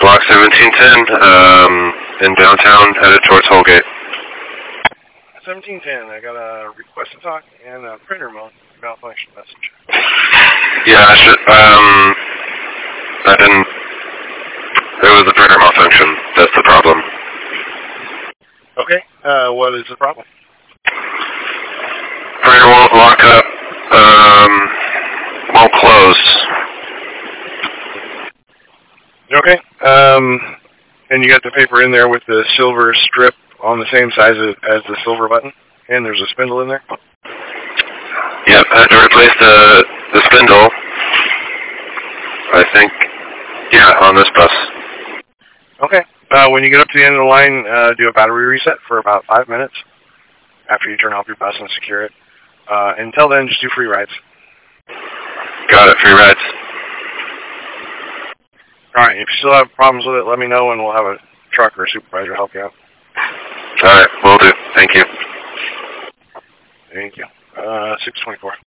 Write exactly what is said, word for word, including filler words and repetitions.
Block seventeen ten, um, in downtown, headed towards Holgate. seventeen ten, I got a request to talk and a printer mode malfunction message. Yeah, I should, um, I didn't, it was the printer malfunction. That's the problem. Okay, uh, what is the problem? Printer won't lock up, um, won't close. Okay, um, and you got the paper in there with the silver strip on the same size as the silver button, and there's a spindle in there? Yep, I had to replace the, the spindle, I think, yeah, on this bus. Okay, uh, when you get up to the end of the line, uh, do a battery reset for about five minutes after you turn off your bus and secure it. Uh, until then, just do free rides. Got it, free rides. Alright, if you still have problems with it, let me know and we'll have a truck or a supervisor help you out. Alright, will do. Thank you. Thank you. Uh, six twenty-four.